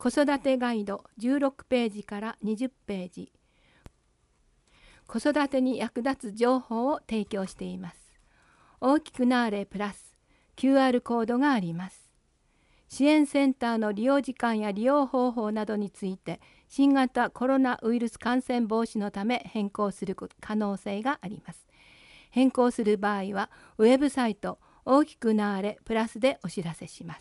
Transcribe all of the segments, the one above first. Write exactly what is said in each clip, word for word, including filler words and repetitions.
子育てガイドじゅうろくページからにじゅっページ。子育てに役立つ情報を提供しています。大きくなーれプラス キューアール コードがあります。支援センターの利用時間や利用方法などについて新型コロナウイルス感染防止のため変更する可能性があります。変更する場合はウェブサイト大きくなーれプラスでお知らせします。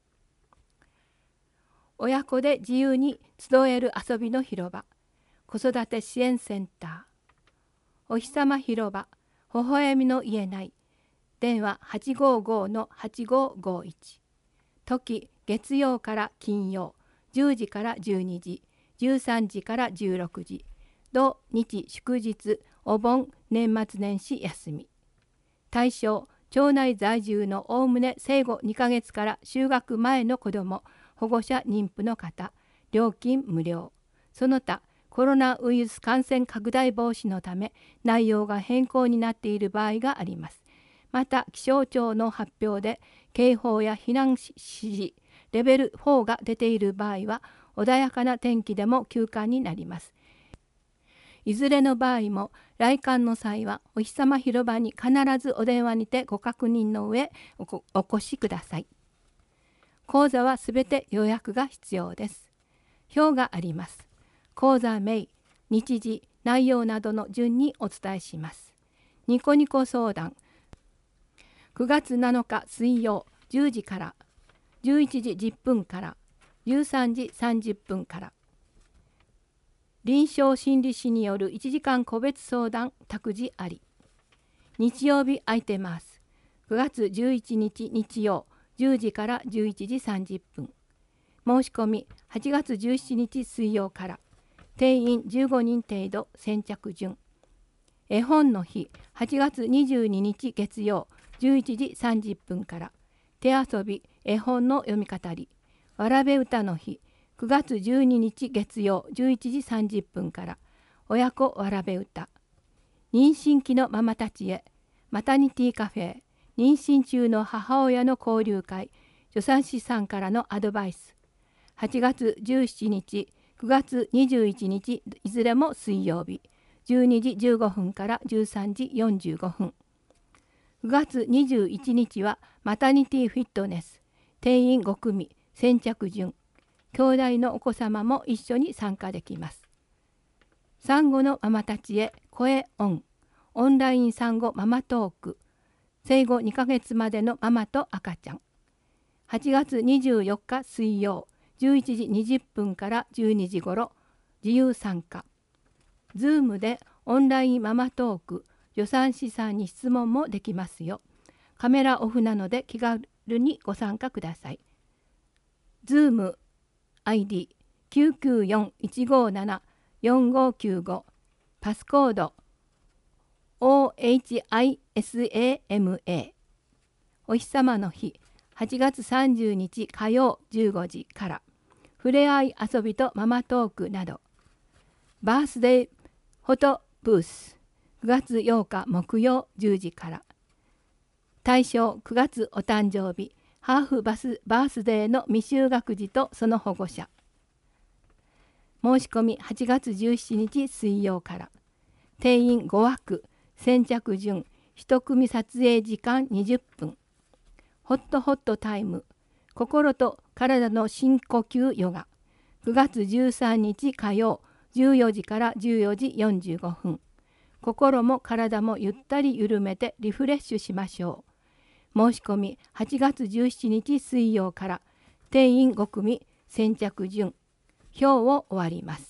親子で自由に集える遊びの広場、子育て支援センター、お日様広場、微笑みの言えない、電話 はちごーごーのはちごーごーいち、時月曜から金曜、じゅうじからじゅうにじ、じゅうさんじからじゅうろくじ、土日祝日、お盆、年末年始休み。対象、町内在住のおおむね生後にかげつから就学前の子ども、保護者妊婦の方、料金無料。その他、コロナウイルス感染拡大防止のため内容が変更になっている場合があります。また、気象庁の発表で警報や避難指示、レベルフォーが出ている場合は、穏やかな天気でも休館になります。いずれの場合も来館の際はお日様広場に必ずお電話にてご確認の上 お, お越しください。講座はすべて予約が必要です。表があります。講座名、日時、内容などの順にお伝えします。ニコニコ相談、くがつなのか水曜じゅうじから、じゅういちじじゅっぷんから、じゅうさんじさんじゅっぷんから。臨床心理士によるいちじかん個別相談託児あり。日曜日空いてます。くがつじゅういちにち日曜じゅうじからじゅういちじさんじゅっぷん。申し込みはちがつじゅうしちにち水曜から。定員じゅうごにん程度先着順。絵本の日はちがつにじゅうににち月曜じゅういちじさんじゅっぷんから。手遊び絵本の読み語り。わらべ歌の日くがつじゅうににち月曜じゅういちじさんじゅっぷんから。親子わらべ歌。妊娠期のママたちへマタニティカフェ、妊娠中の母親の交流会、助産師さんからのアドバイス。はちがつじゅうしちにち、くがつにじゅういちにちいずれも水曜日、じゅうにじじゅうごふんからじゅうさんじよんじゅうごふん。くがつにじゅういちにちはマタニティフィットネス、定員ごくみ、先着順。兄弟のお子様も一緒に参加できます。産後のママたちへ声オン、オンライン産後ママトーク、生後にかげつまでのママと赤ちゃん。はちがつにじゅうよっか水曜、じゅういちじにじゅっぷんからじゅうにじごろ、自由参加。ズームでオンラインママトーク、助産師さんに質問もできますよ。カメラオフなので気軽にご参加ください。ズーム アイディー きゅうきゅうよんいちごななよんごきゅうご、パスコード オーエイチアイエスエーエムエー。 お日様の日はちがつさんじゅうにち火曜じゅうごじから。ふれあい遊びとママトークなど。バースデーフォトブースくがつようか木曜じゅうじから。対象くがつお誕生日ハーフバスバースデーの未就学児とその保護者。申し込みはちがつじゅうしちにち水曜から。定員ごわく、先着順、一組撮影時間にじゅっぷん。ホットホットタイム、心と体の深呼吸ヨガ。くがつじゅうさんにち火曜、じゅうよじからじゅうよじよんじゅうごふん。心も体もゆったり緩めてリフレッシュしましょう。申し込みはちがつじゅうしちにち水曜から。定員ごくみ、先着順。表を終わります。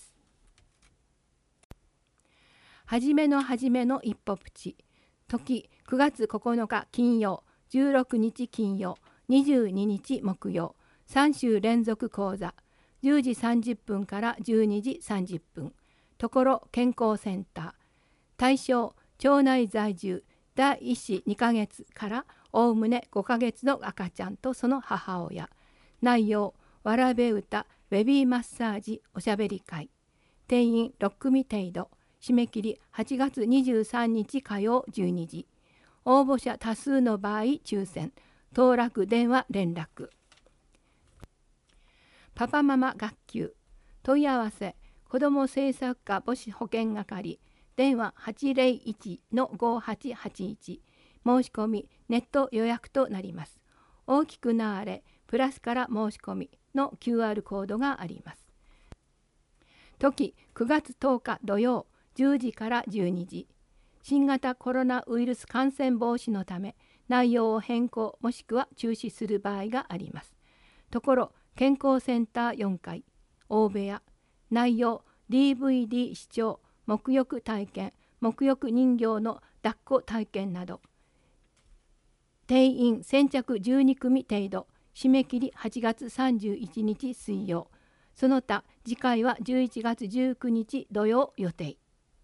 はじめのはじめの一歩プチ。時くがつここのか金曜、じゅうろくにち金曜、にじゅうににち木曜、さん週連続講座。じゅうじさんじゅっぷんからじゅうにじさんじゅっぷん。ところ健康センター。対象町内在住第一子にかげつからおおむねごかげつの赤ちゃんとその母親。内容わらべ歌、ベビーマッサージ、おしゃべり会。定員ろくくみ程度。締め切りはちがつにじゅうさんにち火曜じゅうにじ。応募者多数の場合抽選。当落電話連絡。 パパママ学級問い合わせ子ども政策課母子保健係電話 はちゼロいち のごはちはちいち申し込みネット予約となります。大きくなーれプラスから申し込みの キューアール コードがあります。時くがつとおか土曜じゅうじからじゅうにじ。新型コロナウイルス感染防止のため内容を変更もしくは中止する場合があります。ところ健康センターよんかい大部屋内容 ディーブイディー 視聴沐浴体験沐浴人形の抱っこ体験など定員先着じゅうにくみ程度締め切りはちがつさんじゅういちにち水曜その他次回はじゅういちがつじゅうくにち土曜予定。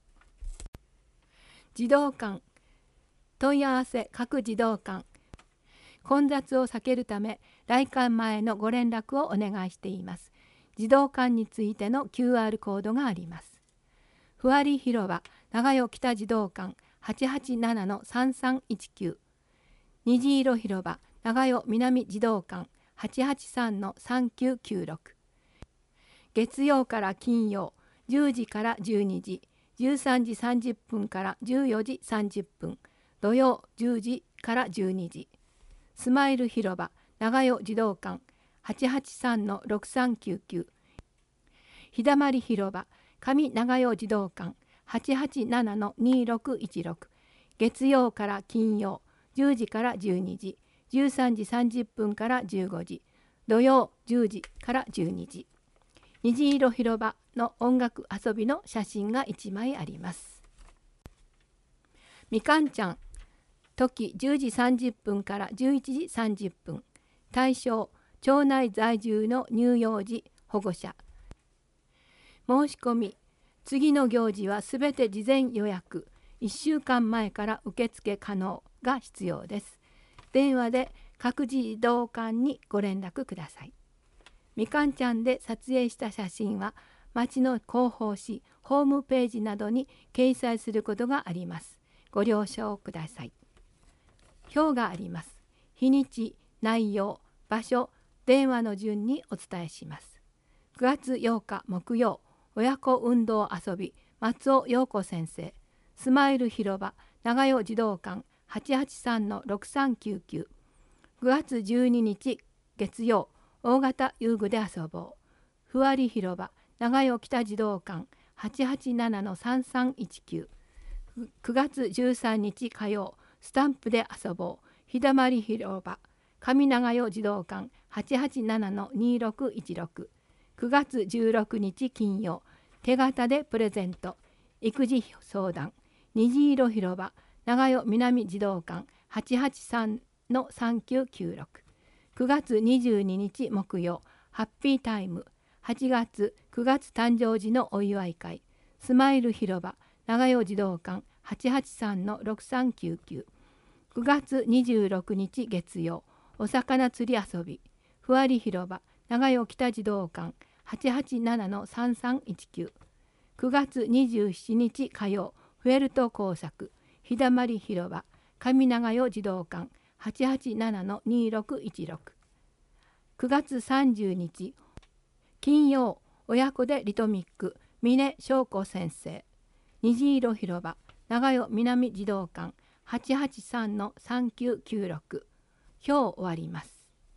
児童館問い合わせ各児童館混雑を避けるため来館前のご連絡をお願いしています。児童館についての キューアール コードがあります。ふわり広場長代北児童館 はちはちななのさんさんいちきゅう 虹色広場長代南児童館 はちはちさんのさんきゅうきゅうろく 月曜から金曜じゅうじからじゅうにじじゅうさんじさんじゅっぷんからじゅうよじさんじゅっぷん土曜じゅうじからじゅうにじスマイル広場長代児童館 はちはちさんのろくさんきゅうきゅう 日だまり広場上長代児童館 はちはちななのにろくいちろく 月曜から金曜じゅうじからじゅうにじじゅうさんじさんじゅっぷんからじゅうごじ土曜じゅうじからじゅうにじ虹色広場の音楽遊びの写真がいちまいあります。みかんちゃん時じゅうじさんじゅっぷんからじゅういちじさんじゅっぷん対象町内在住の乳幼児保護者申し込み次の行事はすべて事前予約いっしゅうかんまえから受付可能が必要です。電話で各児童館にご連絡ください。みかんちゃんで撮影した写真は町の広報誌ホームページなどに掲載することがあります。ご了承ください。表があります。日にち、内容、場所、電話の順にお伝えします。くがつようか木曜、親子運動遊び松尾陽子先生、スマイル広場長代児童館 はちはちさんのろくさんきゅうきゅう くがつじゅうににち月曜、大型遊具で遊ぼうふわり広場長代北児童館 はちはちななのさんさんいちきゅう くがつじゅうさんにち火曜スタンプで遊ぼう日だまり広場上長代児童館 はちはちななのにろくいちろく くがつじゅうろくにち金曜手形でプレゼント育児相談虹色広場長代南児童館 はちはちさんのさんきゅうきゅうろく くがつにじゅうににち木曜ハッピータイムはちがつくがつ誕生時のお祝い会スマイル広場長代児童館 はちはちさんのろくさんきゅうきゅう くがつにじゅうろくにち月曜お魚釣り遊びふわり広場長代北児童館 はちはちななのさんさんいちきゅう くがつにじゅうしちにち火曜フェルト工作日だまり広場上長代児童館 はちはちななのにろくいちろく くがつさんじゅうにち金曜親子でリトミック峰翔子先生虹色広場長代南児童館 はちはちさんのさんきゅうきゅうろく 表終わります。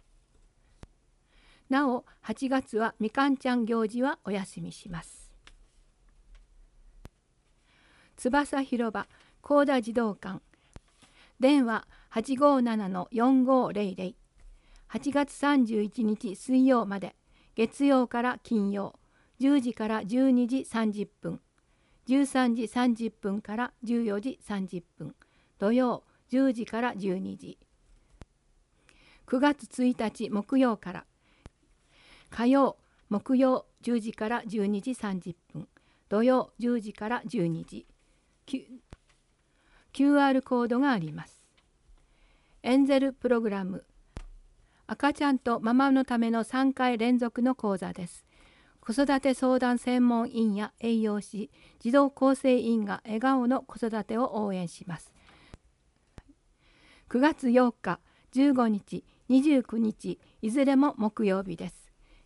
なおはちがつはみかんちゃん行事はお休みします。翼広場高田児童館電話 はちごななのよんごぜろぜろ はちがつさんじゅういちにち水曜まで月曜から金曜じゅうじからじゅうにじさんじゅっぷんじゅうさんじさんじゅっぷんからじゅうよじさんじゅっぷん土曜じゅうじからじゅうにじくがつついたち木曜から火曜木曜じゅうじからじゅうにじさんじゅっぷん土曜じゅうじからじゅうにじ キューアール コードがあります。エンゼルプログラム赤ちゃんとママのためのさんかい連続の講座です。子育て相談専門員や栄養士、児童構成員が笑顔の子育てを応援します。くがつようか、じゅうごにち、にじゅうくにち、いずれも木曜日です。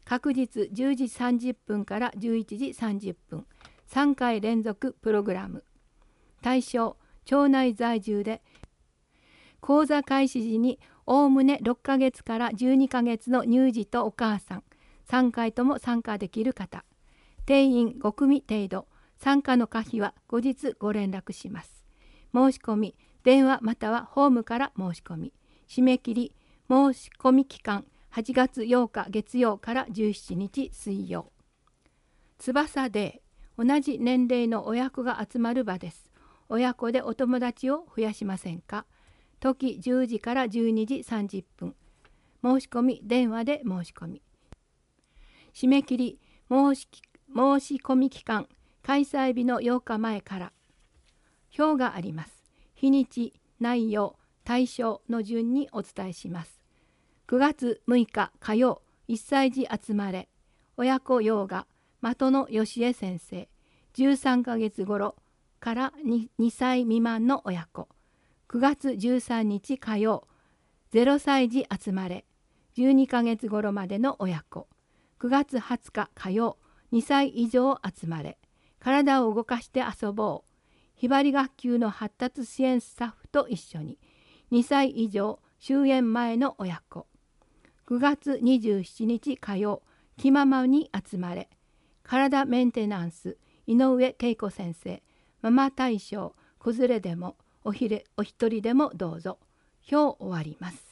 各日じゅうじさんじゅっぷんからじゅういちじさんじゅっぷん、さんかい連続プログラム。対象、町内在住で講座開始時におおむねろっかげつからじゅうにかげつの乳児とお母さんさんかいとも参加できる方。定員ご組程度。参加の可否は後日ご連絡します。申し込み、電話またはホームから申し込み。締め切り、申し込み期間はちがつようか月曜からじゅうしちにち水曜。翼デー、同じ年齢の親子が集まる場です。親子でお友達を増やしませんか。時じゅうじからじゅうにじさんじゅっぷん。申し込み、電話で申し込み。締め切り、申し申し込み期間、開催日のようかまえから。表があります。日にち、内容、対象の順にお伝えします。くがつむいか火曜、いっさい児集まれ。親子ヨガ、的野義恵先生。じゅうさんかげつ頃から 2, にさい未満の親子。くがつじゅうさんにち火曜、ゼロさい児集まれ。じゅうにかげつ頃までの親子。くがつはつか火曜、にさい以上集まれ。体を動かして遊ぼう。ひばり学級の発達支援スタッフと一緒に。にさい以上終園前の親子。くがつにじゅうしちにち火曜、気ままに集まれ。体メンテナンス、井上恵子先生。ママ大賞、子連れでもおひれお一人でもどうぞ。表終わります。